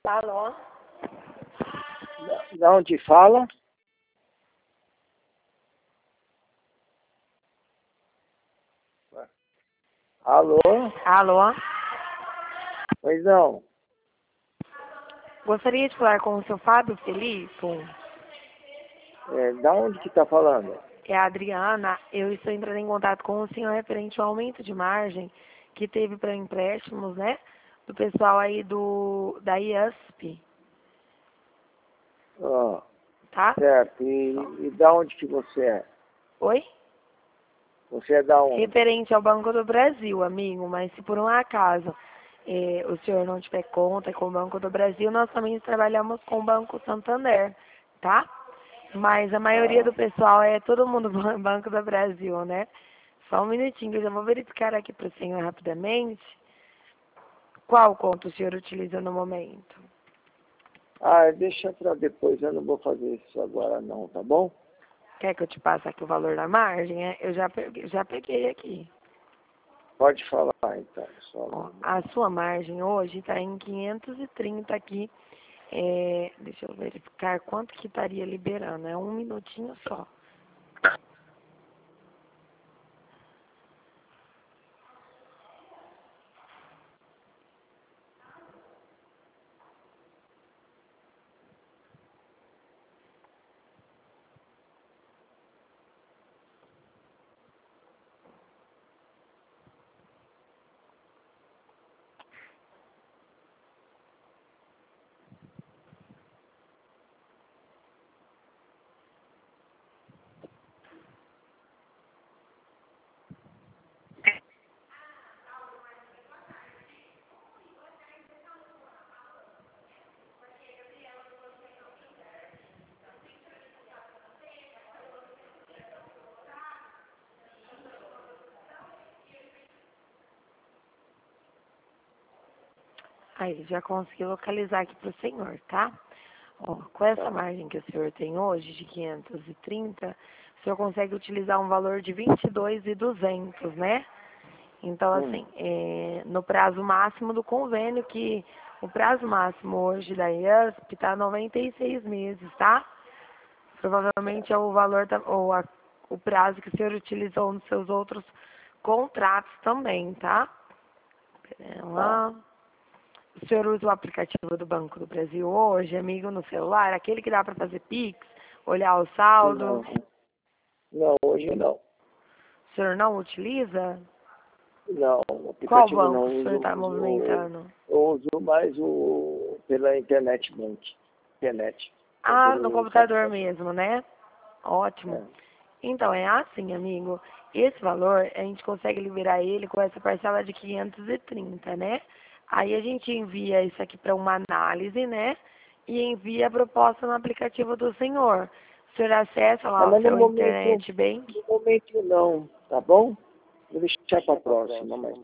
Alô? De onde fala? Alô? Alô? Pois não. Gostaria de falar com o seu Fábio Felipe? Da onde que tá falando? É a Adriana. Eu estou entrando em contato com o senhor referente ao aumento de margem que teve para empréstimos, né? Do pessoal aí da IASP, Ah, tá? certo. E da onde que você é? Oi? Você é da onde? Referente ao Banco do Brasil, amigo, mas se por um acaso o senhor não tiver conta com o Banco do Brasil, nós também trabalhamos com o Banco Santander, tá? Mas a maioria do pessoal é todo mundo Banco do Brasil, né? Só um minutinho, eu já vou verificar aqui para o senhor rapidamente. Qual conta o senhor utiliza no momento? Deixa pra depois, eu não vou fazer isso agora não, tá bom? Quer que eu te passe aqui o valor da margem? Eu já peguei aqui. Pode falar então, Ó, só. a sua margem hoje está em 530 aqui. Deixa eu verificar quanto que estaria liberando. É um minutinho só. Aí, já consegui localizar aqui para o senhor, tá? Ó, com essa margem que o senhor tem hoje, de 530, o senhor consegue utilizar um valor de 22.200, né? Então, assim, no prazo máximo do convênio, que o prazo máximo hoje da IASP está 96 meses, tá? Provavelmente é o valor, o prazo que o senhor utilizou nos seus outros contratos também, tá? Pera lá. O senhor usa o aplicativo do Banco do Brasil hoje, amigo, no celular? Aquele que dá para fazer Pix, olhar o saldo? Não, hoje não. O senhor não utiliza? Não, o Qual aplicativo banco não o senhor uso. está movimentando? Eu uso mais pela internet bank. Internet. No Pelo computador computador. mesmo, né? Ótimo. É. Então, é assim, amigo. Esse valor, a gente consegue liberar ele com essa parcela de 530, né? Aí a gente envia isso aqui para uma análise, né? E envia a proposta no aplicativo do senhor. O senhor acessa lá o Mas seu internet bank. no momento não, tá bom? Vou deixar para a próxima, mas